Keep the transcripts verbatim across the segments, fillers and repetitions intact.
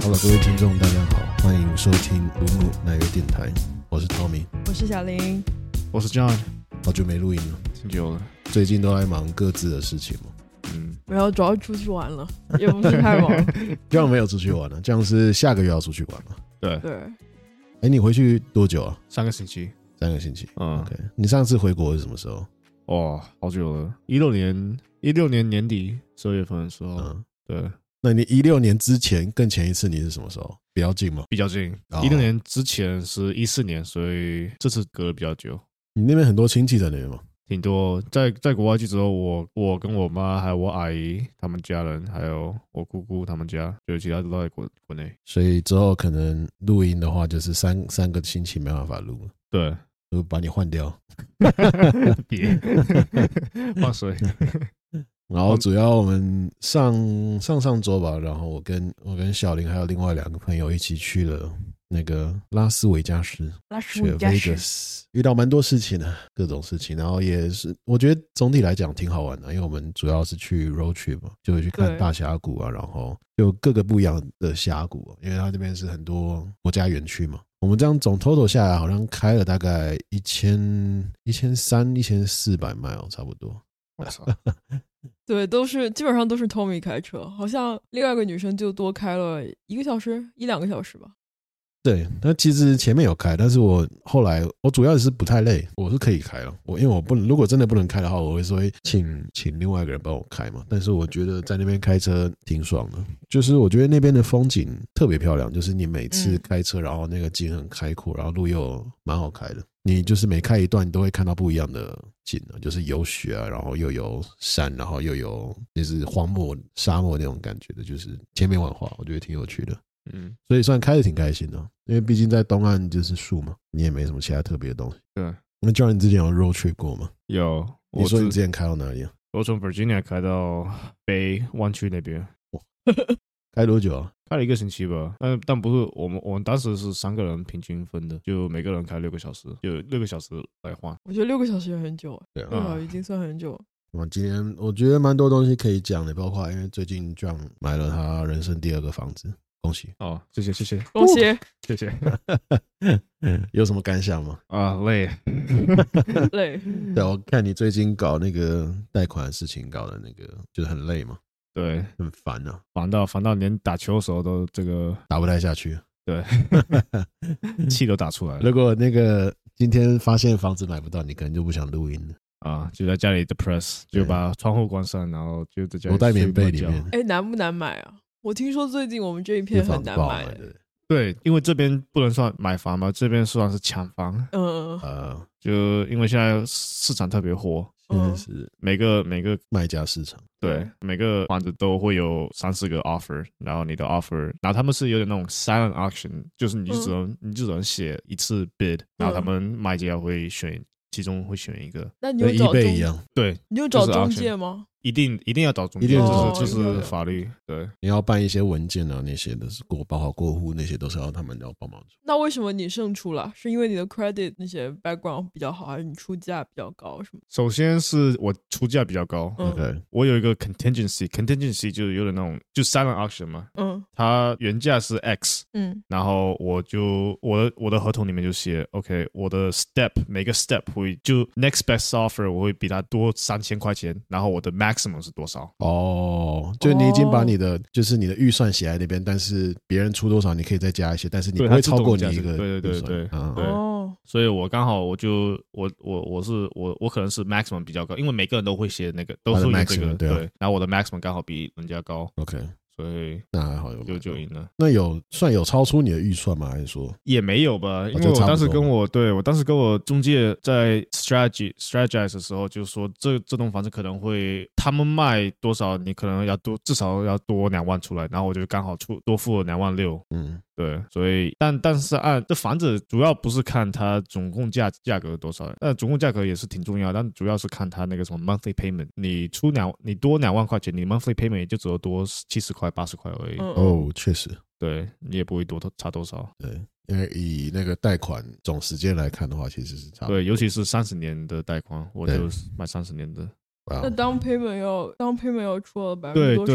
Hello， 各位听众，大家好，欢迎收听鲁鲁奶油电台，我是 Tommy， 我是小林， 我是 John， 好久没录音了， 挺久了， 最近都在忙各自的事情嘛。 嗯，没有，主要出去玩了，也不是太忙。 这样没有出去玩了，这样是下个月要出去玩嘛？ 对对。 哎，你回去多久啊？ 三个星期。 三个星期。 嗯 ，OK。你上次回国是什么时候？ 哇，好久了，一六年，一六年年底十二月份的时候。嗯，对。 那你一六年之前更前一次你是什么时候？比较近吗？ 比较近。一六、哦、年之前是一四年，所以这次隔了比较久。 你那边很多亲戚在那边吗？ 挺多，在在国外去之后，我我跟我妈还有我阿姨他们家人，还有我姑姑他们家，就其他都在国国内。 所以之后可能录音的话，就是三三个亲戚没办法录了。 对， 就把你换掉。 别换谁？ 然后主要我们上上上周吧，然后我跟我跟小林还有另外两个朋友一起去了那个拉斯维加斯， 拉斯维加斯遇到蛮多事情的，各种事情，然后也是我觉得总体来讲挺好玩的，因为我们主要是去 road trip 嘛，就会去看大峡谷啊，然后有各个不一样的峡谷，因为它这边是很多国家园区嘛。我们这样总 total 下来，好像开了大概一千一千三一千四百 mile 差不多。 我操！ 对，都是基本上都是 Tommy 开车，好像另外一个女生就多开了一个小时一两个小时吧。 对，那其实前面有开，但是我后来我主要是不太累，我是可以开了。我因为我不能，如果真的不能开的话，我会说请请另外一个人帮我开嘛。但是我觉得在那边开车挺爽的，就是我觉得那边的风景特别漂亮，就是你每次开车，然后那个景很开阔，然后路又蛮好开的。你就是每开一段，你都会看到不一样的景，就是有雪啊，然后又有山，然后又有就是荒漠、沙漠那种感觉的，就是千变万化，我觉得挺有趣的。嗯，所以算开得挺开心的，因为毕竟在东岸就是树嘛，你也没什么其他特别的东西。 对， 那 John 你之前有 road trip 过吗？ 有。 你说你之前开到哪里啊？ 我从 Virginia 开到北湾区那边。 开多久啊？ 开了一个星期吧，但但不是我们我们当时是三个人平均分的，就每个人开六个小时，就六个小时来换。 我觉得六个小时也很久， 对啊，已经算很久了。 我今天我觉得蛮多东西可以讲的，包括因为最近 John 买了他人生第二个房子，恭喜哦！谢谢谢谢恭喜谢谢。 有什么感想吗？ 啊，累累。 对，我看你最近搞那个贷款的事情，搞的那个就是很累嘛。 对， 很烦啊， 烦到烦到连打球的时候都这个打不太下去。 对，气都打出来了。 如果那个今天发现房子买不到，你可能就不想录音了啊，就在家里 depress， 就把窗户关上，然后就在家里躲在棉被里面。 哎，难不难买啊？我听说最近我们这一片很难买。 对，因为这边不能算买房嘛，这边算是抢房。 嗯呃，就因为现在市场特别火。 现在是每个每个卖家市场， 对，每个房子都会有三四个 offer， 然后你的 offer， 然后他们是有点那种 silent auction， 就是你就只能、嗯、你就只能写一次 bid， 然后他们卖家会选，其中会选一个。 那你有找中一样， 对， 你有找中介吗？ 一定一定要找中介，就是就是法律，对， 你要办一些文件啊，那些的是过包好过户，那些都是要他们要帮忙做。 那为什么你胜出了？是因为你的 credit 那些 background 比较好，还是你出价比较高？什么？ 首先是我出价比较高， 嗯 okay. 我有一个 contingency，contingency 就有点那种就 silent auction 嘛，嗯，它原价是 X， 嗯，然后我就我的我的合同里面就写 ，OK， 我的 step 每个 step 会就 next best offer 我会比它多三千块钱，然后我的 maximum 是多少？ 哦，就你已经把你的、哦、就是你的预算写在那边，但是别人出多少你可以再加一些，但是你不会超过你一个对对对对、 嗯、 对、哦，所以我刚好我就我我我是我我可能是 maximum 比较高，因为每个人都会写那个都是有这个 maximum, 对、啊、 对，然后我的 maximum 刚好比人家高 ，OK。 所以那还好就就赢了。 那有算有超出你的预算吗？还是说也没有吧？因为我当时跟我对我当时跟我中介在 strategy strategize 的时候，就是说这这栋房子可能会他们卖多少，你可能要多至少要多两万出来，然后我就刚好出多付了两万六。嗯，对，所以但但是按这房子主要不是看它总共价价格多少，呃，总共价格也是挺重要，但主要是看它那个什么 monthly payment， 你出两你多两万块钱，你 monthly payment 也就只有多七十块八十块而已。 哦，确实， 对你也不会多差多少。 对，因为以那个贷款总时间来看的话，其实是差不多。 对，尤其是三十年的贷款，我就买三十年的。 那 down payment 要 down payment 要出了百分之多少？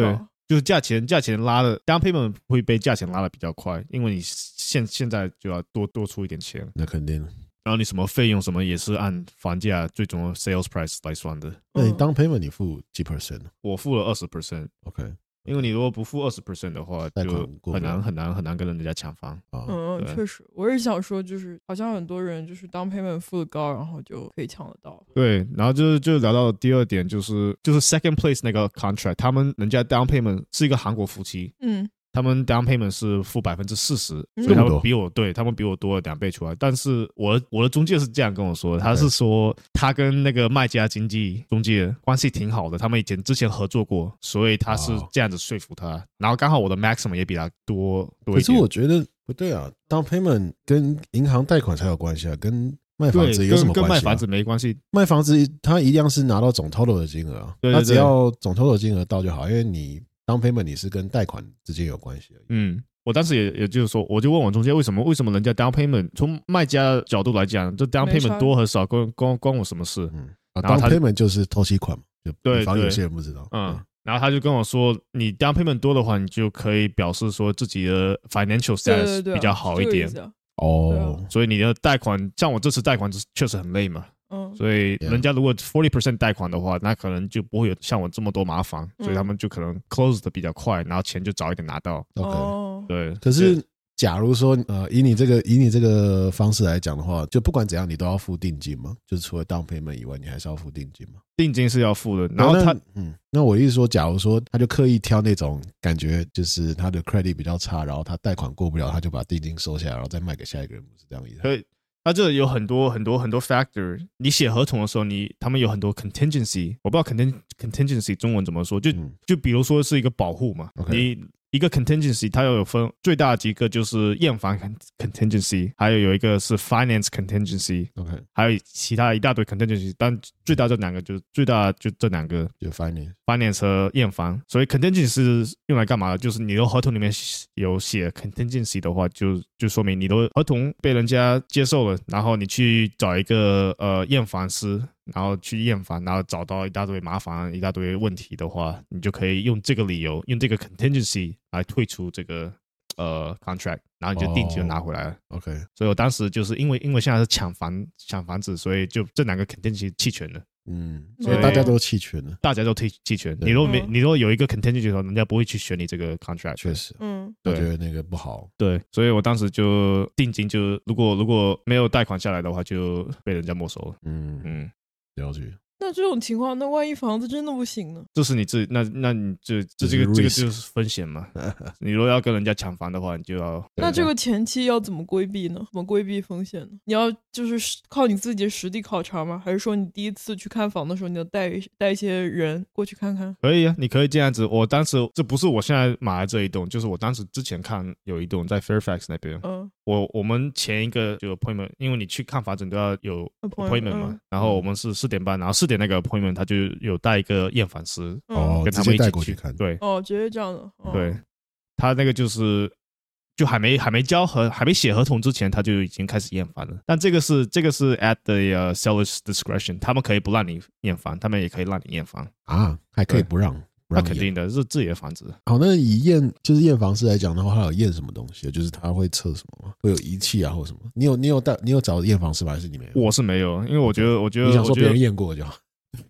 就是价钱价钱拉的 down payment 会被价钱拉的比较快，因为你现现在就要多多出一点钱， 那肯定。 然后你什么费用什么也是按房价最终的 sales price 来算的。 那你down payment你付几 percent？ 我付了 百分之二十 OK， 因为你如果不付 百分之二十 的话，就很难很难很难跟人家抢房。 嗯，确实，我也想说，就是好像很多人就是down payment付的高，然后就可以抢得到。 对，然后就就聊到第二点，就是就是 second place 那个 contract， 他们人家 down payment 是一个韩国夫妻， 嗯。 他们 down payment 是付百分之四十，所以他们比我对他们比我多了两倍出来。但是我我的中介是这样跟我说的，他是说他跟那个卖家经纪中介关系挺好的，他们以前之前合作过，所以他是这样子说服他。然后刚好我的 maximum 也比他多多一点。 可是我觉得不对啊 ，down payment 跟银行贷款才有关系啊，跟卖房子有什么关系、啊？ 跟卖房子没关系。 卖房子他一样是拿到总 total 的金额啊， 对对对， 他只要总 total 的金额到就好，因为你。down payment 你是跟贷款之间有关系而已。 嗯，我当时也也就是说，我就问我中介为什么为什么人家 down payment 从卖家角度来讲，这 down payment 多和少关关关我什么事？ 嗯，啊 down payment 就是头期款嘛，就对方有些人不知道。 嗯，嗯然后他就跟我说，你 down payment 多的话，你就可以表示说自己的 financial status 比较好一点。 对对对啊哦， 所以你的贷款，像我这次贷款确实很累嘛。嗯，所以人家如果 百分之四十 贷款的话，那可能就不会有像我这么多麻烦，嗯、所以他们就可能 close 的比较快，然后钱就早一点拿到。 OK，、 哦、 对。 可是假如说呃，以你这个以你这个方式来讲的话，就不管怎样，你都要付定金嘛？就是除了 down payment 以外，你还是要付定金嘛？ 定金是要付的。然后他， 嗯，那我意思说，假如说他就刻意挑那种感觉就是他的 credit 比较差，然后他贷款过不了，他就把定金收下来，然后再卖给下一个人，不是这样意思？ 对。它这有很多很多很多 factor， 你写合同的时候，你他们有很多 contingency， 我不知道 contingency 中文怎么说，就、嗯、就比如说是一个保护嘛， okay. 你一个 contingency 它要有分最大的几个就是验房 contingency， 还有有一个是 finance contingency，OK，、okay. 还有其他一大堆 contingency， 但最大这两个就最大就这两个， 就 finance finance 和验房。所以 contingency 是用来干嘛的？就是你的合同里面有写 contingency 的话，就就说明你的合同被人家接受了，然后你去找一个呃验房师。然后去验房，然后找到一大堆麻烦、一大堆问题的话，你就可以用这个理由，用这个 contingency 来退出这个呃 contract， 然后你就定金就拿回来了。 Oh, OK， 所以我当时就是因为因为现在是抢房抢房子，所以就这两个 contingency 弃权了。 嗯，所以大家都弃权了， 大家都弃弃权。你如果没你如果有一个 contingency 的话，人家不会去选你这个 contract。 确实， 嗯， 我觉得那个不好。 对，所以我当时就定金就如果如果没有贷款下来的话，就被人家没收了。 嗯嗯，了解。 那这种情况，那万一房子真的不行呢？ 这是你自己，那那你就这这个这个就是风险嘛。你如果要跟人家抢房的话，你就要。 那这个前期要怎么规避呢？怎么规避风险呢？你要就是靠你自己的实地考察吗？还是说你第一次去看房的时候，你要带带一些人过去看看？ 可以啊，你可以这样子。我当时这不是我现在买的这一栋，就是我当时之前看有一栋在 Fairfax 那边。嗯。我我们前一个就 appointment， 因为你去看房子都要有 appointment 嘛，嗯、然后我们是四点半，然后四点那个 appointment 他就有带一个验房师， 哦， 跟他们一起去看， 对， 哦，直接这样的，哦、 对，他那个就是就还没还没交合还没写合同之前，他就已经开始验房了。但这个是这个是 at the、uh, seller's discretion， 他们可以不让你验房，他们也可以让你验房啊，还可以不让。 那肯定的，是自己的房子。 好，那以验就是验房师来讲的话，他有验什么东西？就是他会测什么吗？会有仪器啊，或什么？你有你有带你有找验房师吗？还是你没有？ 我是没有，因为我觉得我觉得你想说别人验过就好。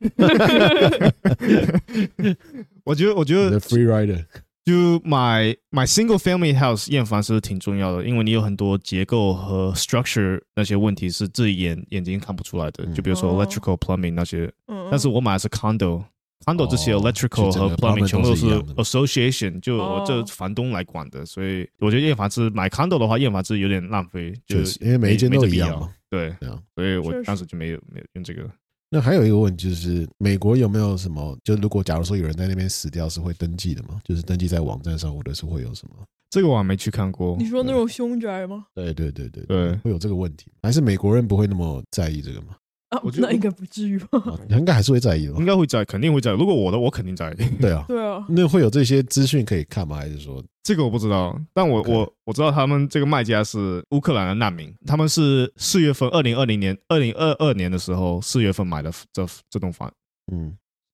我觉得我觉得 The free rider 就买买 single family house 验房是挺重要的，因为你有很多结构和 structure 那些问题是自己眼眼睛看不出来的，就比如说 electrical plumbing 那些。嗯、但是我买的是 condo。condo 这些 electrical 和 plumbing 全部都是 association， 就我这房东来管的，所以我觉得验房子买 condo 的话，验房子有点浪费，就是因为每一间都一样嘛。 对，所以我当时就没有没有用这个。 那还有一个问题就是，美国有没有什么？就如果假如说有人在那边死掉，是会登记的吗？就是登记在网站上，或者是会有什么？ 这个我还没去看过。 你说那种凶宅吗？ 对对对对对， 会有这个问题，还是美国人不会那么在意这个吗？ 啊，我觉得那应该不至于吧？ 应该还是会在意的吧？ 应该会在，肯定会在。如果我的，我肯定在。 对啊， 对啊。 那会有这些资讯可以看吗？还是说这个我不知道？但我、okay. 我我知道他们这个卖家是乌克兰的难民，他们是四月份，二零二零年、二零二二年的时候四月份买的这这栋房。嗯，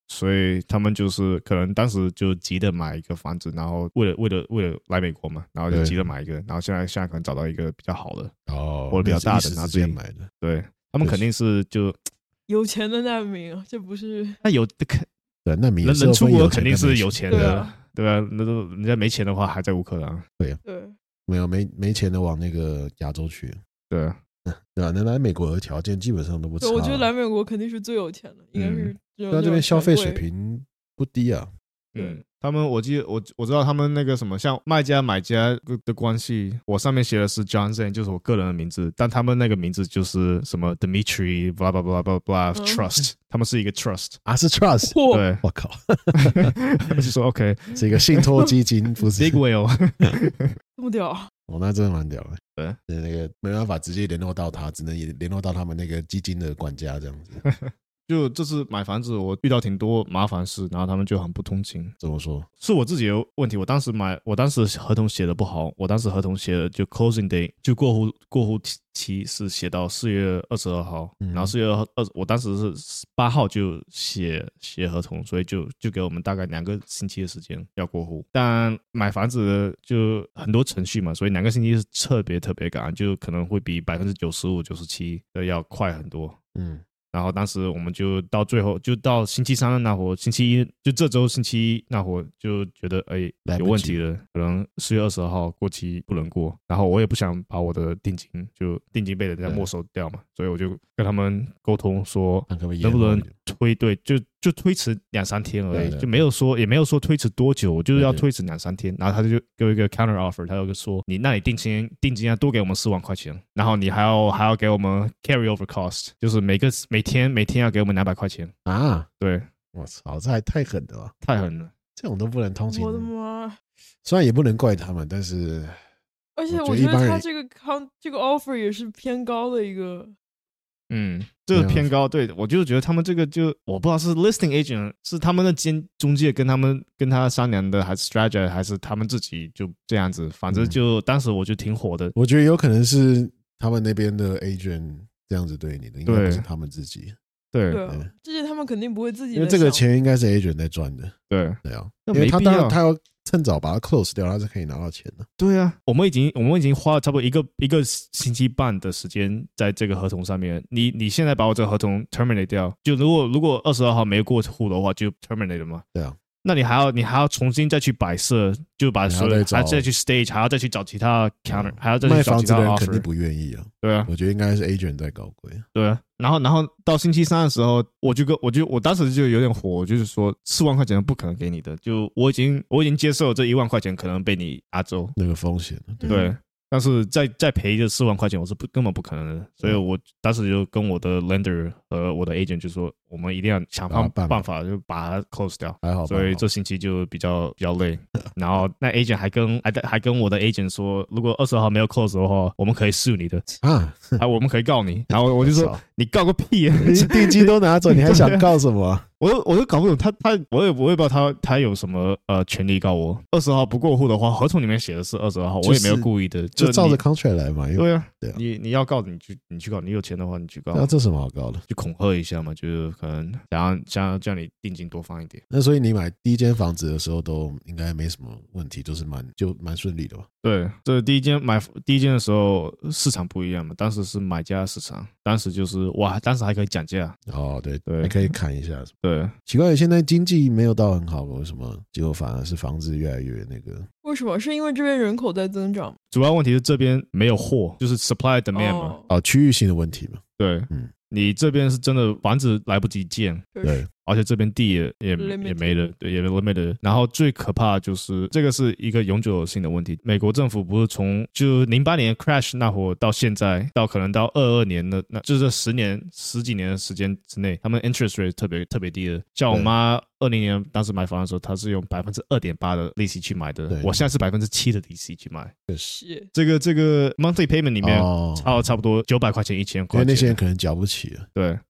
所以他们就是可能当时就急着买一个房子，然后为了为了为了来美国嘛，然后就急着买一个，然后现在现在可能找到一个比较好的哦， 或者比较大的，然后直接买的。 对，他们肯定是就有钱的难民啊，这不是那有对难民能能出国肯定是有钱的， 对啊， 对吧？那都人家没钱的话还在乌克兰， 对啊， 对， 没有没没钱的往那个亚洲去， 对啊。 对吧？能来美国的条件基本上都不差。 我觉得来美国肯定是最有钱的，应该是。 对啊，这边消费水平不低啊。 嗯，他们我记得我我知道他们那个什么，像卖家买家的关系，我上面写的是 Johnson， 就是我个人的名字，但他们那个名字就是什么 Dimitri blah blah blah blah blah trust，、嗯、他们是一个 trust 啊，是 trust， 对， 我靠， 就说 OK， 是一个信托基金，不是 Big Whale， 这么屌。 哦，那真的蛮屌的。 对， 那个没办法直接联络到他，只能也联络到他们那个基金的管家这样子。 就这次买房子，我遇到挺多麻烦事，然后他们就很不通情。 怎么说？ 是我自己的问题。我当时买，我当时合同写的不好。我当时合同写的就 closing day， 就过户过户期是写到四月二十二号，嗯、然后四月二，我当时是八号就写写合同，所以就就给我们大概两个星期的时间要过户。但买房子就很多程序嘛，所以两个星期是特别特别赶，就可能会比百分之九十五、九十七的要快很多。嗯。然后当时我们就到最后，就到星期三那会儿，星期一就这周星期一那会儿就觉得哎有问题了，可能四月二十二号过期不能过。然后我也不想把我的定金就定金被人家没收掉嘛，所以我就跟他们沟通说能不能推，对，就就推迟两三天而已，对对对，就没有说也没有说推迟多久，就是要推迟两三天。然后他就给我一个 counter offer， 他就说你那你定金定金要多给我们四万块钱，然后你还要还要给我们 carry over cost， 就是每个每天每天要给我们两百块钱啊！ 对， 我操，这还太狠了吧！ 太狠了， 这种都不能通情。 我的妈！ 虽然也不能怪他们，但是而且我觉得他这个 count 这个 offer 也是偏高的一个。 嗯，这个偏高，对，我就觉得他们这个就我不知道是 listing agent 是他们的间中介跟他们跟他商量的，还是 strategy， 还是他们自己就这样子，反正就、嗯、当时我就挺火的。 我觉得有可能是他们那边的 agent 这样子对你的，应该不是他们自己。 对， 对，这些他们肯定不会自己， 因为这个钱应该是 agent 在赚的。 对， 对啊，因为他当然他要趁早把它 close 掉，他是可以拿到钱的。 对啊，我们已经我们已经花了差不多一个一个星期半的时间在这个合同上面。你你现在把我这个合同 terminate 掉，就如果如果二十二号没过户的话，就 terminate 了嘛。 对啊。 那你还要你还要重新再去摆设，就把所有还要再去 stage， 还要再去找其他 counter，、嗯、还要再去找其他 offer。卖房子的人肯定不愿意啊。 对啊， 我觉得应该是 agent 在搞鬼。 对啊，然后然后到星期三的时候，我就跟我就我当时就有点火，我就是说四万块钱不可能给你的，就我已经我已经接受这一万块钱可能被你压走那个风险。 对。对，但是再再赔这四万块钱，我是不根本不可能的，所以我当时就跟我的 lender 和我的 agent 就说，我们一定要想办办法就把它 close 掉。 还好， 所以这星期就比较比较累。然后那 agent 还跟还还跟我的 agent 说，如果二十号没有 close 的话，我们可以 sue 你的啊，啊，我们可以告你。然后我就说，你告个屁、啊！ 你定金都拿走，你还想告什么？ 我都我都搞不懂他他我也我也不知道他他有什么呃权利告我。二十号不过户的话，合同里面写的是二十二号，我也没有故意的， 就照着 contract 来嘛。 对啊， 对啊， 你你要告你去你去告，你有钱的话你去告。 那这什么好告的？ 就恐吓一下嘛，就是可能想要想要叫你定金多放一点。 那所以你买第一间房子的时候都应该没什么问题，就是蛮就蛮顺利的吧？ 对，这第一间买第一间的时候市场不一样嘛，当时是买家市场，当时就是哇，当时还可以讲价。 哦，对对， 还可以砍一下。 对， 奇怪，现在经济没有到很好，为什么结果反而是房子越来越那个？ 为什么？是因为这边人口在增长？ 主要问题是这边没有货，就是 supply demand 嘛。 哦，哦，区域性的问题嘛。 对，嗯。你这边是真的房子来不及建， 对， 而且这边地也也也没了，对，也 limited。然后最可怕的就是这个是一个永久性的问题。美国政府不是从就零八年 crash 那会到现在，到可能到二二年的那，就是十年十几年的时间之内，他们 interest rate 特别特别低的。像我妈二零年当时买房的时候，她是用百分之二点八的利息去买的，我现在是百分之七的利息去买。 是这个这个 monthly payment 里面，哦，差差不多九百块钱一千块钱， 因为那些人可能缴不起了。 对，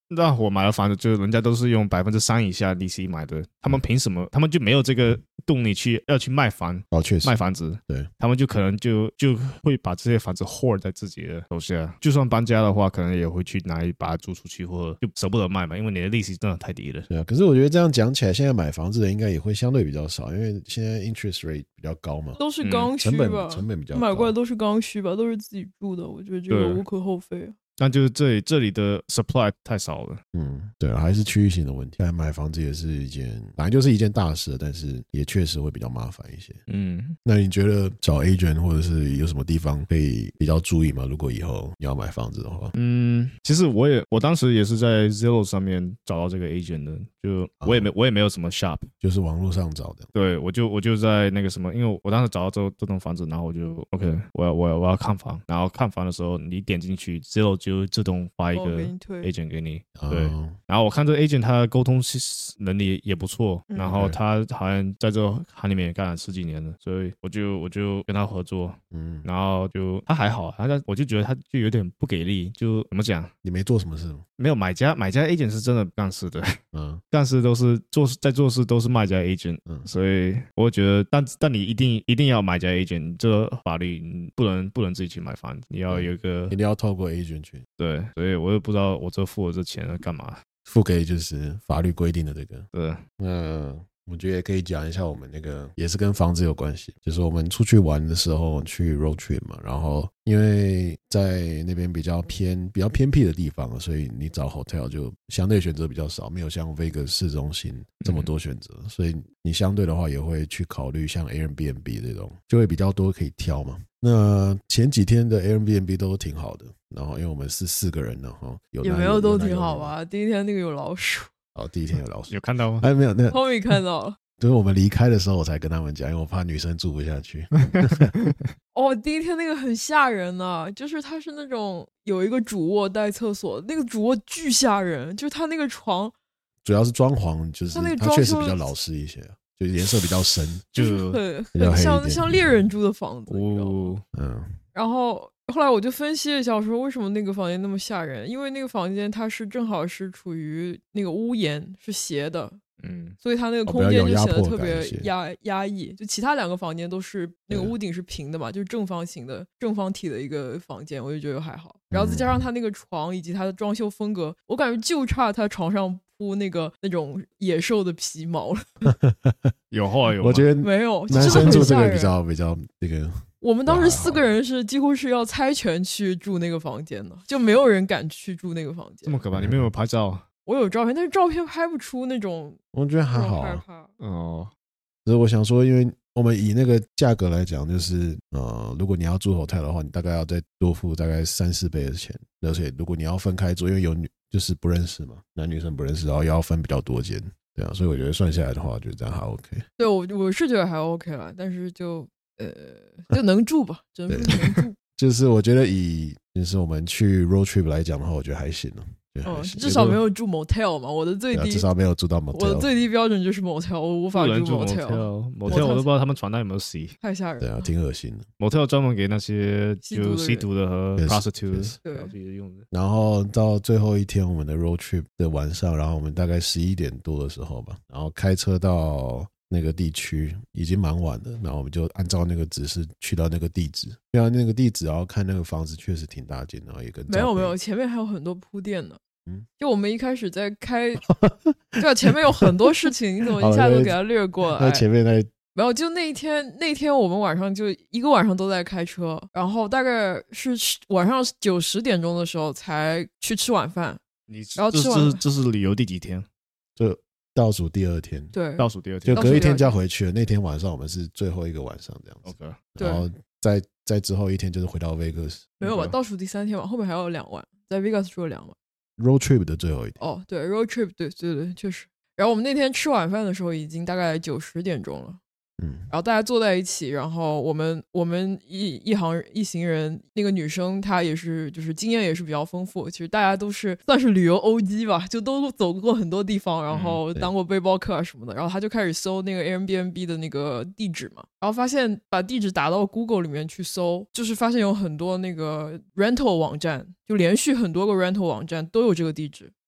那我买的房子，就人家都是用百分之三以下利息买的，他们凭什么？他们就没有这个动力去要去卖房哦，确实卖房子， 对， 他们就可能就就会把这些房子 hold 在自己的手下，就算搬家的话，可能也会去拿一把它租出去，或者就舍不得卖嘛，因为你的利息真的太低了。 对啊，可是我觉得这样讲起来，现在买房子的应该也会相对比较少，因为现在 interest rate 比较高嘛， 都是刚需吧， 成本成本比较高， 买过来都是刚需吧，都是自己住的，我觉得这个无可厚非啊。 但就是这里这里的 supply 太少了， 嗯，对啊，还是区域性的问题。买房子也是一件，本来就是一件大事，但是也确实会比较麻烦一些。 嗯， 那你觉得找 agent 或者是有什么地方可以比较注意吗？如果以后你要买房子的话， 嗯，其实我也我当时也是在 Zillow 上面找到这个 agent 的，就我也没、哦、我也没有什么 shop， 就是网络上找的。 对，我就我就在那个什么，因为我当时找到这这栋房子，然后我就 OK， 我要我要我要看房，然后看房的时候，你点进去 Zillow 就自动发一个 agent 给你， 哦、 对，然后我看这个 agent 他的沟通能力也不错，嗯、然后他好像在这行里面也干了十几年了，所以我就我就跟他合作，嗯，然后就他还好，他我就觉得他就有点不给力，就怎么讲？ 你没做什么事吗？ 没有，买家买家 agent 是真的干事的，嗯，干事都是做在做事都是卖家 agent，嗯，所以我觉得，但但你一定一定要买家 agent， 这个法律你不能不能自己去买房子，你要有一个、 嗯、一定要透过 agent 去， 对，所以我也不知道我这付了这钱干嘛， 付给就是法律规定的这个， 对， 嗯。我觉得也可以讲一下我们那个也是跟房子有关系，就是我们出去玩的时候去 road trip 嘛，然后因为在那边比较偏比较偏僻的地方，所以你找 hotel 就相对选择比较少，没有像 Vegas 市中心这么多选择，嗯、所以你相对的话也会去考虑像 Airbnb 这种，就会比较多可以挑嘛。那前几天的 Airbnb 都挺好的，然后因为我们是四个人呢，哈，有也没有都挺好吧。第一天那个有老鼠。 哦，第一天有老鼠， 有看到吗？ 哎，没有，那后面看到了。 就是我们离开的时候，我才跟他们讲，因为我怕女生住不下去。 哦，第一天那个很吓人啊，就是它是那种有一个主卧带厕所，那个主卧巨吓人，就是它那个床， 主要是装潢，就是它确实比较老式一些，就颜色比较深，就很很像像猎人住的房子， 哦，嗯， 然后。后来我就分析了一下，我说为什么那个房间那么吓人？因为那个房间它是正好是处于那个屋檐是斜的，嗯，所以它那个空间就显得特别压压抑。就其他两个房间都是那个屋顶是平的嘛，就是正方形的正方体的一个房间，我就觉得还好。然后再加上它那个床以及它的装修风格，我感觉就差它床上铺那个那种野兽的皮毛了。 有后来有， 我觉得没有， 男生住这个比较比较那个。 我们当时四个人是几乎是要猜拳去住那个房间的，就没有人敢去住那个房间。 这么可怕？你们有没有拍照？ 我有照片，但是照片拍不出那种。 我觉得还好、啊。 害怕哦，只是我想说，因为我们以那个价格来讲，就是呃，如果你要住 hotel 的话，你大概要再多付大概三四倍的钱，而且如果你要分开住，因为有女就是不认识嘛，男女生不认识，然后要分比较多间，对啊，所以我觉得算下来的话，就这样还 OK。 对，我我是觉得还 OK 了，但是就。呃，就能住吧，只能说能住。 就是我觉得以就是我们去 road trip 来讲的话，我觉得还行了。 哦，至少没有住 motel 嘛，我的最低、 啊、至少没有住到 motel， 我的最低标准就是 motel， 我无法住 motel。motel 我都不知道他们床单有没有洗， 太吓人了。 对啊，挺恶心的。 motel 专门给那些就吸毒的和 prostitute 对用的。 然后到最后一天我们的 road trip 的晚上，然后我们大概十一点多的时候吧，然后开车到那个地区已经蛮晚的，然后我们就按照那个指示去到那个地址，对啊，那个地址，然后看那个房子确实挺大间，然后也跟没有没有，前面还有很多铺垫呢。嗯，就我们一开始在开，对啊，前面有很多事情，你怎么一下就给他略过了？ 那前面那没有，就那一天，那天我们晚上就一个晚上都在开车，然后大概是晚上九十点钟的时候才去吃晚饭。 你然后吃完这是这是旅游第几天？ 就倒数第二天， 对， 倒数第二天， 就隔一天就要回去了。那天晚上我们是最后一个晚上这样子。 OK， 然后再再之后一天就是回到 Vegas。 没有吧？倒数第三天吧，后面还有两晚，在 Vegas 住了两晚。 Road trip 的最后一天。 哦，对 ，Road trip， 对对对，确实。然后我们那天吃晚饭的时候已经大概九十点钟了。嗯，然后大家坐在一起，然后我们我们一一行一行人，那个女生她也是就是经验也是比较丰富，其实大家都是算是旅游 O G 吧，就都走过很多地方，然后当过背包客啊什么的，然后她就开始搜那个 Airbnb 的那个地址嘛，然后发现把地址打到 Google 里面去搜，就是发现有很多那个 rental 网站，就连续很多个 rental 网站都有这个地址。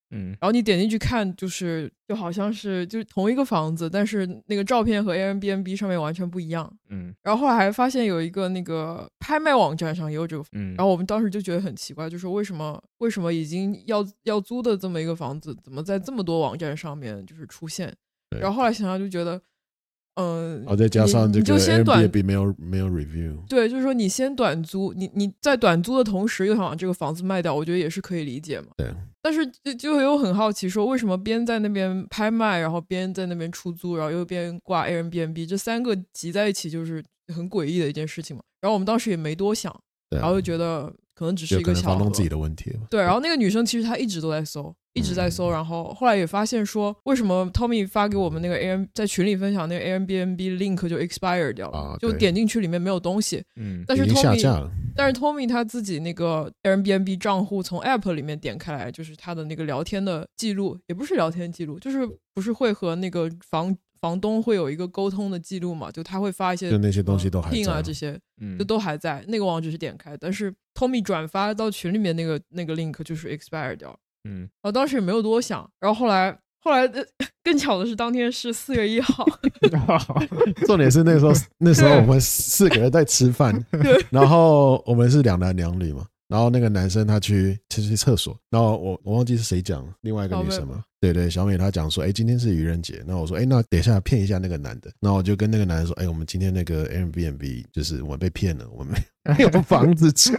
嗯，然后你点进去看，就是就好像是就是同一个房子，但是那个照片和 Airbnb 上面完全不一样。嗯，然后后来还发现有一个那个拍卖网站上也有这个，嗯，然后我们当时就觉得很奇怪，就是为什么为什么已经要要租的这么一个房子，怎么在这么多网站上面就是出现？然后后来想想就觉得。嗯， 哦，再加上这个 Airbnb 没有没有 review， 对，就是说你先短租，你你在短租的同时又想把这个房子卖掉，我觉得也是可以理解嘛。 对， 但是就就有很好奇，说为什么边在那边拍卖，然后边在那边出租，然后又边挂 Airbnb， 这三个集在一起就是很诡异的一件事情嘛。然后我们当时也没多想， 然后就觉得可能只是一个巧合， 房东自己的问题。 对，然后那个女生其实她一直都在搜。一直在搜，然后后来也发现说，为什么 Tommy 发给我们那个 Air 在群里分享那个 Airbnb link 就 expire 掉了，啊、就点进去里面没有东西。嗯，但是 Tommy， 但是 Tommy 他自己那个 Airbnb 账户从 App 里面点开来，就是他的那个聊天的记录，也不是聊天记录，就是不是会和那个房房东会有一个沟通的记录嘛？就他会发一些， 就那些东西都还在 pin 啊这些，就都还在。那个网址是点开，但是 Tommy 转发到群里面那个那个 link 就是 expire 掉了。嗯，然后当时也没有多想，然后后来后来、呃、更巧的是当天是四月一号， 重点是那个时候那时候我们四个人在吃饭，然后我们是两男两女嘛，然后那个男生他去去厕所，然后我我忘记是谁讲了，另外一个女生嘛，对对，小美她讲说，哎，今天是愚人节，那我说，哎，那等一下骗一下那个男的，那我就跟那个男的说，哎，我们今天那个 Airbnb 就是我们被骗了，我们没有房子住。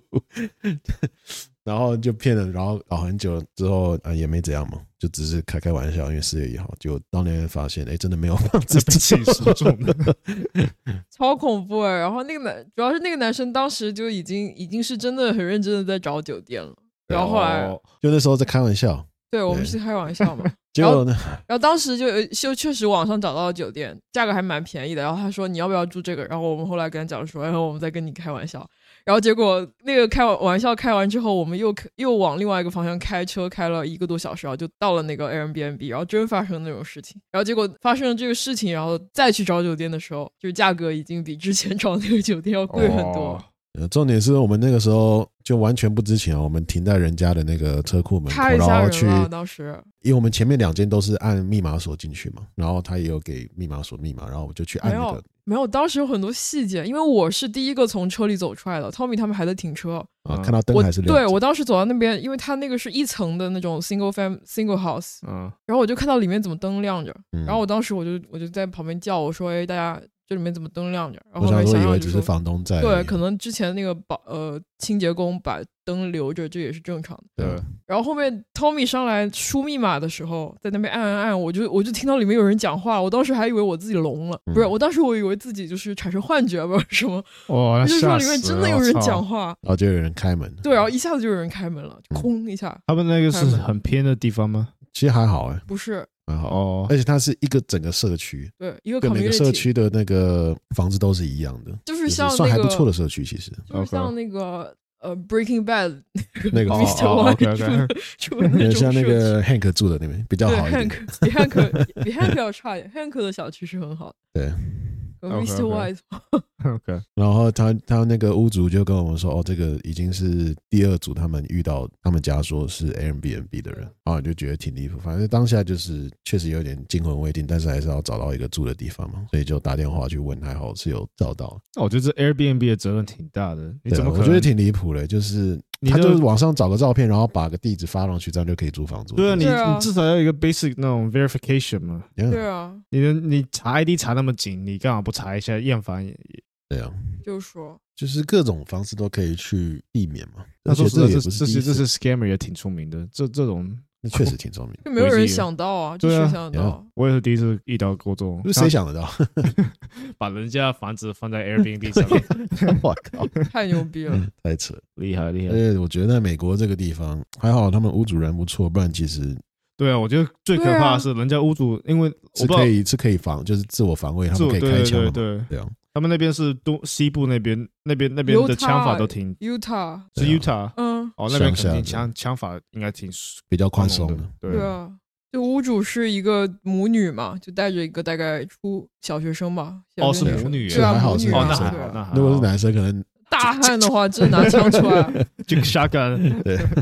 然后就骗了，然后搞很久之后、呃、也没怎样嘛，就只是开开玩笑，因为四月一号就到那边发现，哎，真的没有房子住， 超恐怖哎！然后那个男，主要是那个男生当时就已经已经是真的很认真的在找酒店了，然后后来、 哦、就那时候在开玩笑， 对我们是开玩笑嘛。 结果呢？ 然后当时就就确实网上找到了酒店，价格还蛮便宜的。然后他说你要不要住这个？然后我们后来跟他讲说，然后我们在跟你开玩笑。然后结果那个开玩笑开完之后，我们又又往另外一个方向开车开了一个多小时，然后就到了那个 Airbnb， 然后真发生那种事情。然后结果发生了这个事情，然后再去找酒店的时候，就是价格已经比之前找那个酒店要贵很多。 哦重点是我们那个时候就完全不知情啊，我们停在人家的那个车库门口， 太吓人了， 然后去当时因为我们前面两间都是按密码锁进去嘛，然后他也有给密码锁密码，然后我就去按那个。 没有，当时有很多细节，因为我是第一个从车里走出来的 ，Tommy 他们还在停车啊，看到灯还是亮。 对，我当时走到那边，因为他那个是一层的那种 single fam single house，嗯，然后我就看到里面怎么灯亮着，嗯、然后我当时我就我就在旁边叫我说，哎，大家这里面怎么灯亮着？然后后来想想以为只是房东在， 对，可能之前那个保呃清洁工把灯留着，这也是正常的。 对。 然后后面 Tommy 上来输密码的时候，在那边按按按，我就我就听到里面有人讲话，我当时还以为我自己聋了，嗯、不是，我当时我以为自己就是产生幻觉，不知道什么， 哇， 就是说里面真的有人讲话， 然后就有人开门， 对，然后一下子就有人开门了，就空一下。嗯、 他们那个是很偏的地方吗？ 其实还好哎、欸， 不是。 还好哦，而且它是一个整个社区， 对，一个跟每个社区的那个房子都是一样的， 就是像、那个、 算还不错的社区，其实就是像那个呃 Breaking Bad 那个 Mister White 住的那种， 像那个 Hank 住的那边比较好一点， Hank 比 Hank 比 Hank 要差一点 ，Hank 的小区是很好的， 对。 Mister White， OK， 然后他他那个屋主就跟我们说，哦，这个已经是第二组他们遇到他们家说是 Airbnb 的人，然后就觉得挺离谱。反正当下就是确实有点惊魂未定，但是还是要找到一个住的地方嘛，所以就打电话去问，还好是有找到。 我觉得这 Airbnb 的责任挺大的，你怎么可能？ 我觉得挺离谱的，就是他就是网上找个照片，然后把个地址发上去，这样就可以租房住。 对啊，你你至少要有一个 basic 那种 verification 嘛。 对啊， 你的你查 I D 查那么紧，你干嘛不查一下验房也？ 对啊， 就是说， 就是各种方式都可以去避免嘛。 而且这也不是这些这些 scammer 也挺出名的，这这种确实挺聪明， 就没有人想到啊，就谁想得到？ 我也是第一次遇到过这种， 谁想得到？ 把人家房子放在 Airbnb 上面， 我靠， 太牛逼了， 太扯， 厉害厉害！ 而且我觉得在美国这个地方还好，他们屋主人不错，不然其实。 对啊，我觉得最可怕的是人家屋主，因为是可以是可以防，就是自我防卫，他们可以开枪嘛。 对对对啊， 他们那边是东西部那边，那边那边的枪法都挺 Utah 是 Utah， 嗯， 哦，那边肯定枪枪法应该挺比较宽松的。 对啊，就屋主是一个母女嘛，就带着一个大概初小学生吧。 哦，是母女， 对啊， 还好是男生。 那如果是男生，可能大汉的话，真拿枪出来， 这个 shotgun， 对。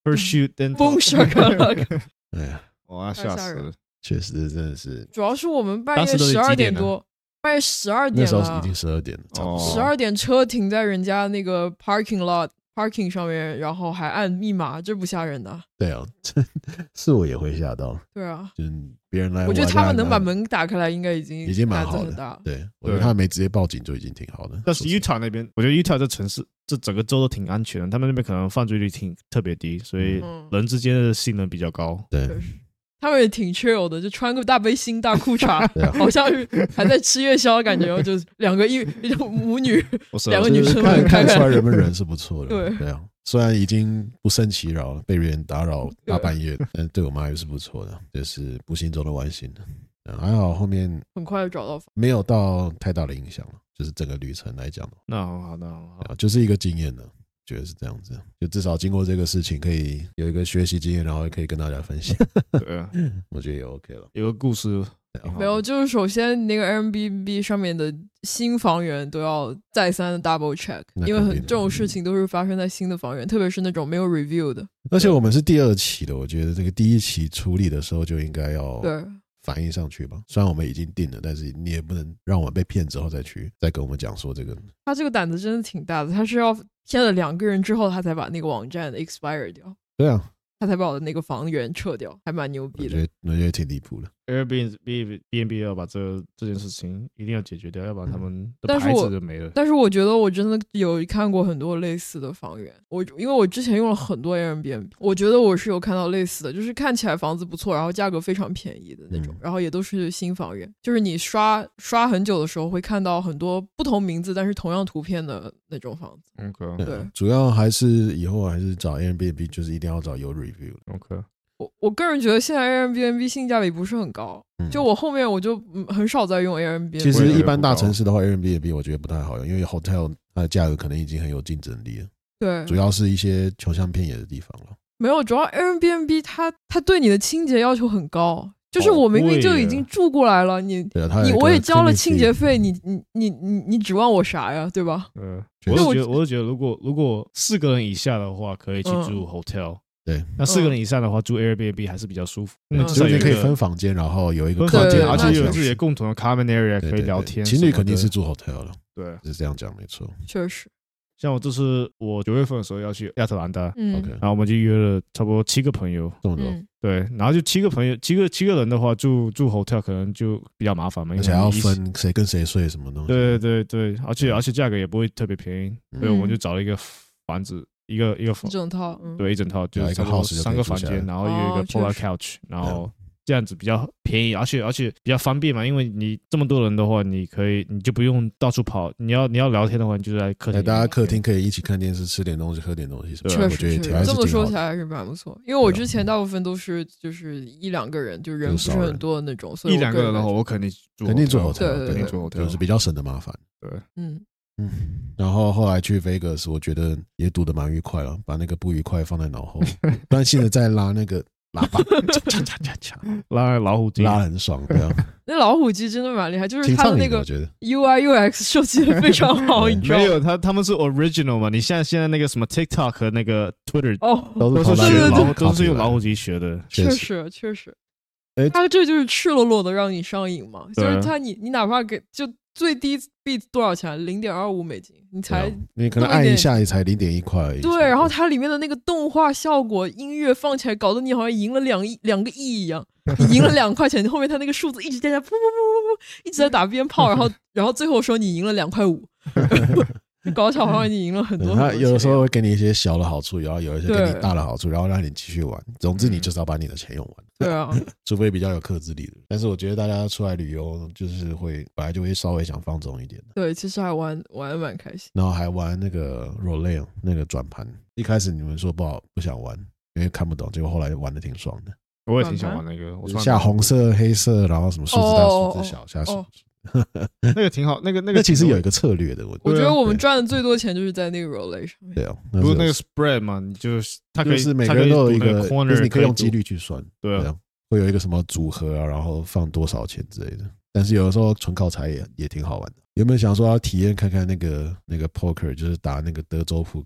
，first shoot then boom shakalaka， 哎呀， 哇，吓死了！ 确实真的是， 主要是我们半夜十二点多，半夜十二点了， 那时候已经十二点了， 十二点车停在人家那个 parking lot parking 上面，然后还按密码，这不吓人的？ 对啊，是我也会吓到。 对啊， 就是别人来， 我觉得他们能把门打开来，应该已经已经蛮好的。对，我觉得他们没直接报警就已经挺好的。 但是 Utah 那边，我觉得 Utah 这城市，这整个州都挺安全的，他们那边可能犯罪率挺特别低，所以人之间的信任比较高。 对。 他们也挺 chill 的，就穿个大背心、大裤衩，好像是还在吃夜宵的感觉。就两个一母女，两个女生看看出来人们人是不错的。 对对啊，虽然已经不胜其扰，被别人打扰大半夜，但对我们还是不错的，就是不幸中的万幸。还好后面很快就找到， 没有到太大的影响了，就是整个旅程来讲。 那很好，那很好， 就是一个经验的。觉得是这样子，就至少经过这个事情，可以有一个学习经验，然后可以跟大家分享。 对啊， 我觉得也 OK 了。 有个故事， 没有，就是首先那个 Airbnb 上面的新房源都要再三的 double check， 因为很这种事情都是发生在新的房源，特别是那种没有 review 的。 而且我们是第二期的，我觉得这个第一期处理的时候就应该要对反映上去吧。虽然我们已经定了，但是你也不能让我们被骗之后再去再跟我们讲说这个。 他这个胆子真的挺大的，他是要骗了两个人之后，他才把那个网站 expire 掉。 对啊， 他才把我的那个房源撤掉，还蛮牛逼的。 我觉得我觉得挺离谱的。 Airbnb B and B 要把这这件事情一定要解决掉，要不然他们的牌子就没了。 但是我觉得我真的有看过很多类似的房源，我因为我之前用了很多 Airbnb， 我觉得我是有看到类似的，就是看起来房子不错，然后价格非常便宜的那种，嗯、然后也都是新房源，就是你刷刷很久的时候会看到很多不同名字但是同样图片的那种房子。 OK， 对，主要还是以后还是找 Airbnb， 就是一定要找有 review 的。 OK。 我我个人觉得现在 Airbnb 性价比不是很高，嗯、就我后面我就很少在用 Airbnb。 其实一般大城市的话 ，Airbnb 我觉得不太好用，因为 hotel 它的价格可能已经很有竞争力了。 对， 主要是一些穷乡偏野的地方了。 没有，主要 Airbnb 它它对你的清洁要求很高，就是我明明就已经住过来了，你你我也交了清洁费，你你你你你指望我啥呀，对吧？ 嗯，我是觉得我是觉得如果如果四个人以下的话，可以去住 hotel。嗯对，那四个人以上的话，住 Airbnb 还是比较舒服，因为至少你可以分房间，然后有一个客厅，而且有自己的共同的 common area 可以聊天。 情侣肯定是住 hotel 了， 对， 是这样讲没错。 确实， 像我这次我九月份的时候要去亚特兰大， 嗯 ，OK， 然后我们就约了差不多七个朋友， 这么多， 对，然后就七个朋友，七个七个人的话，住住 hotel 可能就比较麻烦嘛， 而且要分谁跟谁睡什么东西。 对对对，而且而且价格也不会特别便宜，所以我们就找了一个房子。一个一个房， 一整套，嗯、 对，一整套就是三个房间，然后有一个 polar couch，、哦、然后这样子比较便宜，而且而且比较方便嘛，因为你这么多人的话，你可以你就不用到处跑，你要你要聊天的话，你就在客厅， 大家客厅可以一起看电视、吃点东西、喝点东西什么的。 确实， 确实，这么说起来还是蛮不错。因为我之前大部分都是就是一两个人，就人不是很多的那种，所以一两个人的话，我肯定住肯定住 hotel， 对对肯定住 hotel， 就是比较省的麻烦。 对， 嗯。 嗯，然后后来去 Vegas， 我觉得也赌得蛮愉快了，把那个不愉快放在脑后，专心的在拉那个喇叭，恰恰恰恰， 拉老虎机， 拉很爽，对啊。 那老虎机真的蛮厉害，就是它的那个 U I U X 设计的非常好，你知道吗？ 没有，他他们是 original 嘛？你现在现在那个什么 TikTok 和那个 Twitter 哦， 都是学老，都是用老虎机学的， 确实确实。他这就是赤裸裸的让你上瘾嘛，就是他你你哪怕给就。最低币多少钱？零点二五美金，你才你可能按一下也才零点一块而已。 对，然后它里面的那个动画效果、音乐放起来，搞得你好像赢了两亿、两个亿一样。你赢了两块钱，后面它那个数字一直在那噗噗噗噗噗，一直在打鞭炮，然后然后最后说你赢了两块五。搞巧好像你赢了很多很多。 他有的时候会给你一些小的好处，然后有一些给你大的好处，然后让你继续玩。总之，你就是要把你的钱用完。 对啊， 除非比较有克制力的。但是我觉得大家出来旅游，就是会本来就会稍微想放纵一点的。 对，其实还玩玩得蛮开心。 然后还玩那个 roulette 那个转盘，一开始你们说不好不想玩，因为看不懂，结果后来玩的挺爽的。 我也挺想玩那个，我下红色、黑色，然后什么数字大、数字小，下数。 那个挺好，那个那个其实有一个策略的。我我觉得我们赚的最多钱就是在那个 roulette 上面。 对啊， 不是那个 spread 嘛，你就是它可以是每个人都有一个 corner， 你可以用几率去算。 对啊， 会有一个什么组合啊，然后放多少钱之类的。但是有的时候纯靠猜也也挺好玩的。有没有想说要体验看看那个那个 poker， 就是打那个德州扑克？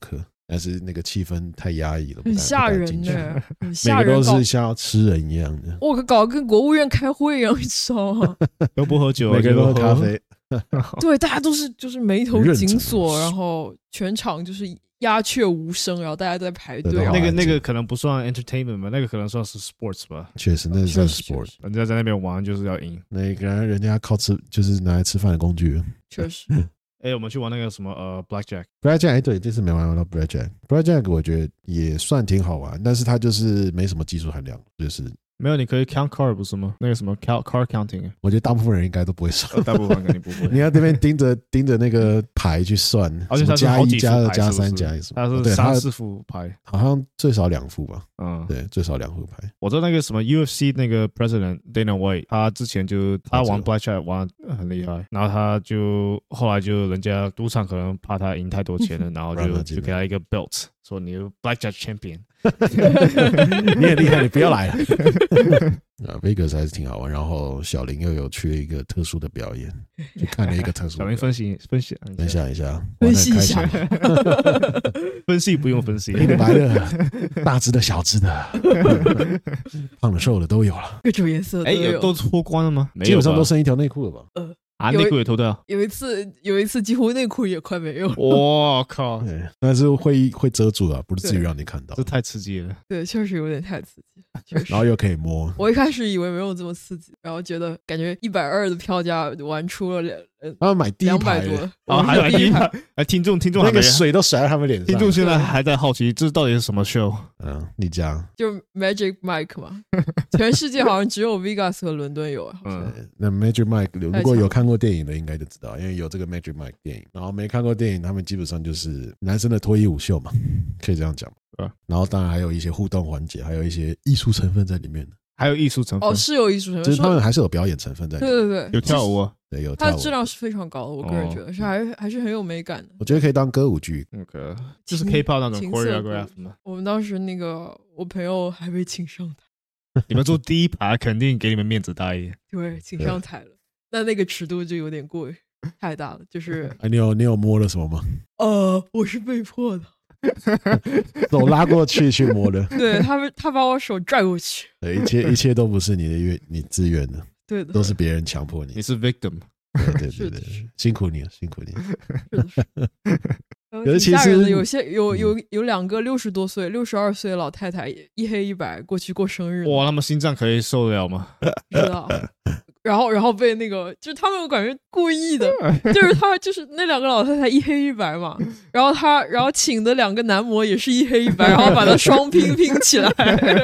但是那个气氛太压抑了， 很吓人呢，很吓人，每个都是像要吃人一样的。 我可搞跟国务院开会一样，你知道吗？ 都不喝酒， 每个人都喝咖啡。 对，大家都是就是眉头紧锁，然后全场就是鸦雀无声，然后大家都在排队。 那个那个可能不算 entertainment 吧，那个可能算是 sports 吧。 确实，那是 sports。 人家在那边玩就是要赢， 那个人家靠吃就是拿来吃饭的工具。 确实。 哎、欸，我们去玩那个什么呃 blackjack。blackjack 哎，对，这次没玩到 blackjack。blackjack 我觉得也算挺好玩，但是它就是没什么技术含量，就是。 没有，你可以 count card 不是吗？那个什么 count card counting， 我觉得大部分人应该都不会算， 大部分肯定不会。 你要这边盯着盯着那个牌去算， 而且它是加一、加二、加三、加一什么？它是三四副牌， 好像最少两副吧？ 嗯， 对，最少两副牌。 我知道那个什么 U F C 那个 President Dana White， 他之前就他玩 Blackjack 玩很厉害，然后他就后来就人家赌场可能怕他赢太多钱了，然后就就给他一个 belt， 说你 Blackjack Champion。 你很厉害，你不要来了。啊 ，Vegas 还是挺好玩。然后小林又有去了一个特殊的表演，去看了一个特殊的表演。 小林分析分析分享一下， 分析一下。 分析不用分析， 黑的白的，大只的小只的，胖的瘦的都有了， 各种颜色都有。 哎、欸，都脱光了吗？ 基本上都剩一条内裤了吧？ 呃。 啊，内裤也脱掉。 有一次，有一次几乎内裤也快没有了。 我靠！ 对，但是会会遮住啊，不是至于让你看到。 这太刺激了。 对，确实有点太刺激。确实。 然后又可以摸。 我一开始以为没有这么刺激，然后觉得感觉一百二的票价玩出了两， 他们买第一排多啊，还买第一排。哎，听众听众那个水都甩在他们脸上。 听众现在还在好奇，这到底是什么 show？ 嗯，你讲。 就 Magic Mike 嘛，全世界好像只有 Vegas 和伦敦有啊。 嗯，那 Magic Mike 如果有看过电影的应该就知道，因为有这个 Magic Mike 电影。然后没看过电影，他们基本上就是男生的脱衣舞秀嘛，可以这样讲。 啊， 然后当然还有一些互动环节，还有一些艺术成分在里面的。 还有艺术成分哦，是有艺术成分， 就是他们还是有表演成分在里面。 对对对， 有跳舞啊， 对，有跳舞。 它的质量是非常高的，我个人觉得是还还是很有美感的。 我觉得可以当歌舞剧， 那个就是 K-pop 那种 choreograph 嘛。 我们当时那个我朋友还被请上台， 你们坐第一排，肯定给你们面子大一点。 对，请上台了，那那个尺度就有点过太大了，就是。 哎，你有你有摸了什么吗？ 呃，我是被迫的。 手拉过去去摸的， 对他，他把我手拽过去， 对，一切一切都不是你的愿，你自愿的， 对的， 都是别人强迫你， 你是 victim， 对对对对，辛苦你了，辛苦你了。 是的，可是其实有些有有有两个六十多岁、六十二岁的老太太，一黑一白过去过生日， 哇，他们心脏可以受得了吗？ 知道。然后，然后被那个，就是他们感觉故意的，就是他就是那两个老太太一黑一白嘛，然后他，然后请的两个男模也是一黑一白，然后把它双拼拼起来。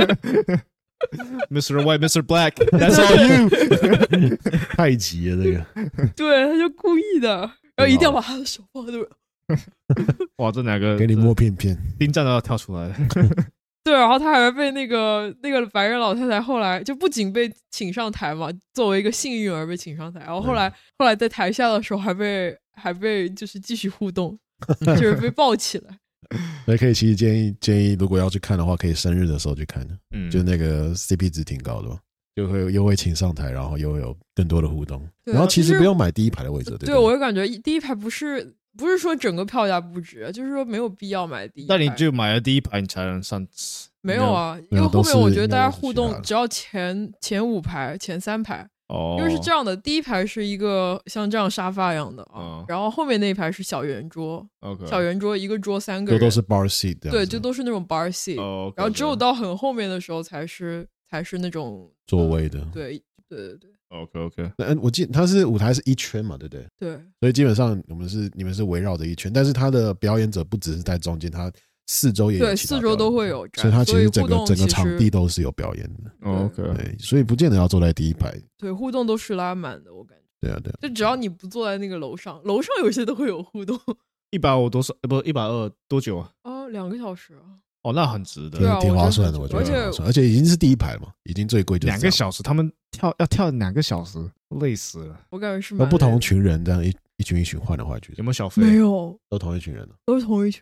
Mister White, Mister Black, that's all you 。 太急了，这个。 对，他就故意的，然后一定要把他的手放在那。 哇，这两个给你摸片片， 丁站都要跳出来。 对，然后他还被那个那个白人老太太后来就不仅被请上台嘛，作为一个幸运儿被请上台，然后后来、嗯、后来在台下的时候还被还被就是继续互动，就是被抱起来。 所以可以其实建议建议，如果要去看的话，可以生日的时候去看，嗯，就那个 C P 值挺高的嘛，就会又会请上台，然后又会有更多的互动。然后其实不用买第一排的位置，对不对？ 对，我就感觉第一排不是。不是说整个票价不值，就是说没有必要买第一排。 那你就买了第一排，你才能上。 没有啊，因为后面我觉得大家互动，只要前前五排、前三排，哦，因为是这样的，第一排是一个像这样沙发一样的啊，哦、然后后面那一排是小圆桌， okay, 小圆桌一个桌三个人， 都是 bar seat， 对， 就都是那种 bar seat，、哦 okay, 然后只有到很后面的时候才是才是那种座位的， 对对对对。 OK OK， 那我记得它是舞台是一圈嘛，对不对？ 对， 所以基本上我们是你们是围绕着一圈，但是他的表演者不只是在中间，他四周也有， 对，四周都会有， 所以他其实整个整个场地都是有表演的。 OK， 对，所以不见得要坐在第一排。 对，互动都是拉满的，我感觉。 对啊对啊， 就只要你不坐在那个楼上，楼上有些都会有互动。 一百五多少？不，一百二多久啊？ 哦，两个小时啊。 哦，那很值得， 对啊， 挺划算的，我觉得。而且而且已经是第一排嘛，已经最贵就是两个小时，他们跳要跳两个小时，累死了。 我感觉是蛮。不同群人这样一一群一群换的话，就是有没有小费？ 没有， 都同一群人都是同一群人。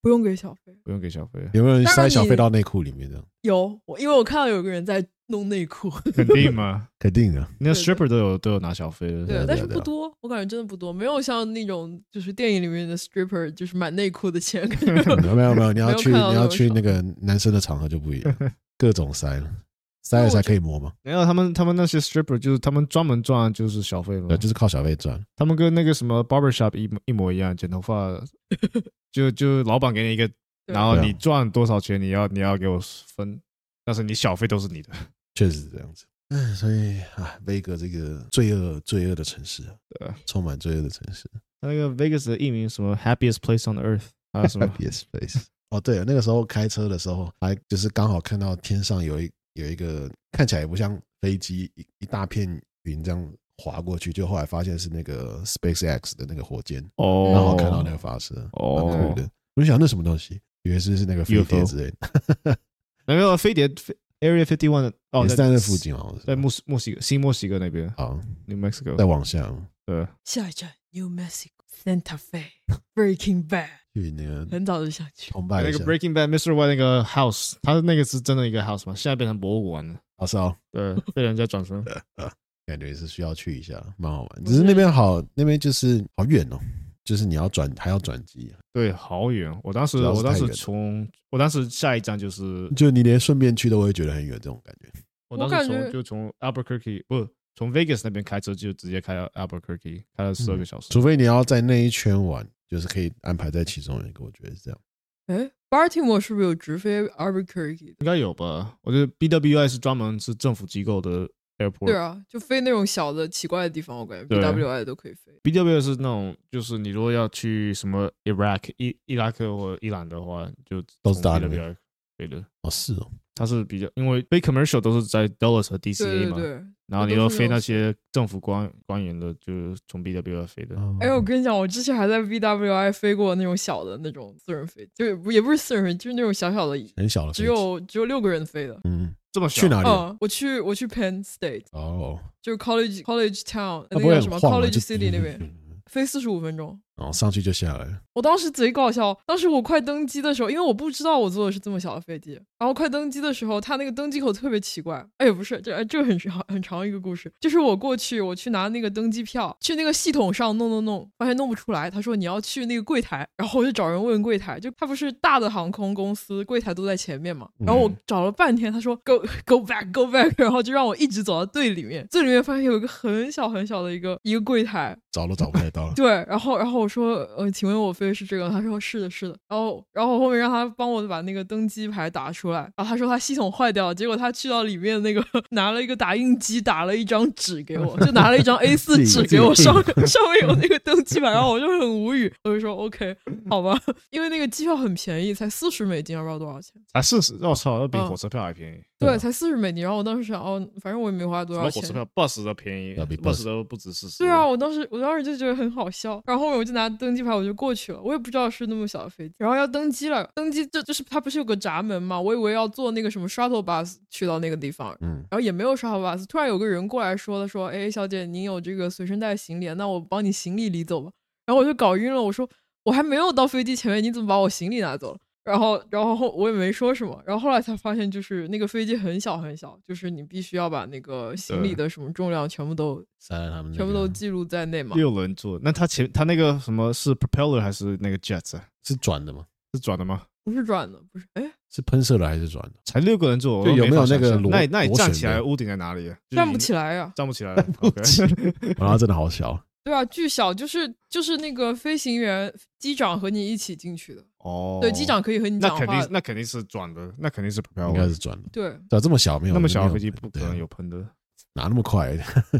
不用给小费， 不用给小费。 有没有人塞小费到内裤里面的？ 有，因为我看到有个人在弄内裤。 肯定吗？ 肯定的， 那 stripper 都有都有拿小费的。 对，但是不多，我感觉真的不多，没有像那种就是电影里面的 stripper 就是买内裤的钱。 没有没有，你要去你要去那个男生的场合就不一样，各种塞了。塞了才可以摸吗？ 没有，他们他们那些 stripper 就是他们专门赚就是小费嘛， 对，就是靠小费赚。 他们跟那个什么 barbershop 一一模一样，剪头发就就老板给你一个，然后你赚多少钱，你要你要给我分，但是你小费都是你的。 确实是这样子。嗯，所以啊，Vegas 这个罪恶罪恶的城市，对，充满罪恶的城市。 那个 Vegas 的艺名什么 Happiest Place on Earth 还有什么 Happiest Place？ 哦，对了，那个时候开车的时候，还就是刚好看到天上有一。有一个看起来也不像飞机，一一大片云这样划过去，就后来发现是那个 SpaceX 的那个火箭，哦，然后看到那个发射，哦，蛮酷的。我就想那什么东西，以为是是那个飞碟之类的。 没有飞碟 Area 五十一哦， 也是在那附近哦， 在墨西墨西哥新墨西哥那边， 好 New Mexico， 再往下， 对， 下一站 New Mexico Santa Fe Breaking Bad。 去那个很早就想去崇拜那个 Breaking Bad Mister White 那个 house， 他那个是真的一个 house 吗？现在变成博物馆了。 哦，是哦， 对，被人家转身， 感觉是需要去一下，蛮好玩。只是那边好，那边就是好远哦，就是你要转还要转机， 对，好远。我当时我当时从我当时下一站就是， 就你连顺便去都会觉得很远这种感觉。 我当时从就从 Albuquerque 不从 Vegas 那边开车就直接开到 Albuquerque， 开了十二个小时、嗯。 除非你要在那一圈玩。就是可以安排在其中一个，我觉得是这样。 哎 ，Baltimore 是不是有直飞 Albuquerque？ 应该有吧？我觉得 B W I 是专门是政府机构的 airport。 对啊，就飞那种小的奇怪的地方，我感觉 B W I 都可以飞。 B W I 是那种，就是你如果要去什么 Iraq 伊伊拉克或伊朗的话，就都是 B W I 飞的。 哦，是哦。 它是比较，因为飞 commercial 都是在 Dallas 和 D C A 嘛， 对对对， 然后你要飞那些政府官官员的，就是从 B W I 飞的。 哎、欸，我跟你讲，我之前还在 B W I 飞过那种小的那种私人飞，就也不是私人飞，就是那种小小的， 很小的， 只有只有六个人飞的。 嗯，这么小？ 去哪里？ 嗯，我去我去 Penn State， 哦， 就是 College College Town， 那个叫什么 College City 那边。飞四十五分钟， 然后上去就下来了。 我当时贼搞笑，当时我快登机的时候，因为我不知道我坐的是这么小的飞机，然后快登机的时候，他那个登机口特别奇怪。哎，不是，这这很长很长一个故事，就是我过去，我去拿那个登机票，去那个系统上弄弄弄，发现弄不出来。他说你要去那个柜台，然后我就找人问柜台，就他不是大的航空公司柜台都在前面嘛，然后我找了半天，他说 go go back go back， 然后就让我一直走到队里面，队里面发现有一个很小很小的一个一个柜台， 找都找不太到。 对，然后然后我说呃，请问我飞的是这个？他说是的，是的。然后然后后面让他帮我把那个登机牌打出来，然后他说他系统坏掉了，结果他去到里面那个拿了一个打印机打了一张纸给我，就拿了一张 A 四 纸给我，上上面有那个登机牌，然后我就很无语，我就说 OK 好吧，因为那个机票很便宜，才四十美金，不知道多少钱？ 才四十，我操，那比火车票还便宜。 嗯、对，才四十美金。然后我当时想哦，反正我也没花多少钱。 火车票 bus 的便宜 ，bus 都不止四十。 对啊，我当时我当时就觉得很好笑，然后后面我就拿登机牌我就过去了，我也不知道是那么小的飞机，然后要登机了，登机这就是它不是有个闸门嘛，我以为要坐那个什么 shuttle bus 去到那个地方，嗯，然后也没有 shuttle bus， 突然有个人过来说了说，哎，小姐您有这个随身带行李，那我帮你行李理走吧。然后我就搞晕了，我说我还没有到飞机前面，你怎么把我行李拿走了？然后然后我也没说什么，然后后来才发现就是那个飞机很小很小，就是你必须要把那个行李的什么重量全部都塞在他们、那个、 全部都记录在内嘛。 六人座，那他前他那个什么是 propeller 还是那个 jet 啊？ 是转的吗？ 是转的吗？ 不是转的，不是，哎， 是喷射的还是转的？ 才六个人座， 就有没有那个那那你站起来屋顶在哪里？ 站不起来呀、啊， 站不起来。 然后真的好小。 对啊，巨小，就是就是那个飞行员机长和你一起进去的。 哦， 对，机长可以和你讲话。 那肯定那肯定是转的，那肯定是 propeller， 应该是转的。 对， 对，这么小没有那么小的飞机不可能有喷的， 哪那么快？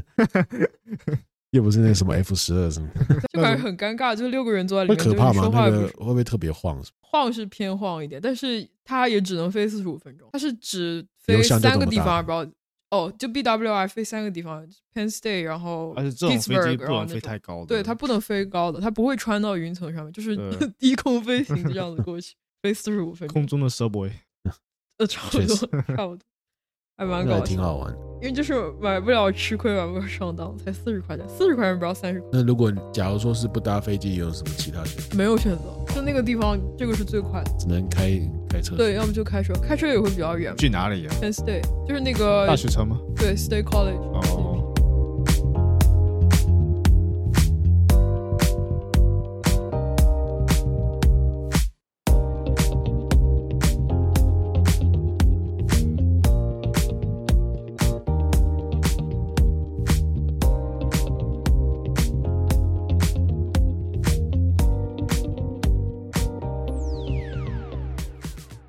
又不是那什么 F 十二什么， 就感觉很尴尬，就六个人坐在里面， 会可怕吗？那个会不会特别晃？ 晃是偏晃一点，但是它也只能飞四十五分钟，它是只飞三个地方，不知道哦，就 B W I 飞三个地方 ，Penn State， 然后 Pittsburgh， 不能飞太高的， 对，它不能飞高的，它不会穿到云层上面，就是低空飞行这样子过去，飞四十五分钟， 空中的 subway， 呃，差不多，差不多。 还蛮搞笑， 挺好玩。 因为就是买不了吃亏，买不了上当，才四十块钱，四十块钱不要三十块。 那如果假如说是不搭飞机，有什么其他选择？ 没有选择，就那个地方，这个是最快的， 只能开开车。 对，要么就开车，开车也会比较远。 去哪里啊 ？Penn State 就是那个大学城吗？ 对 ，State College。 哦。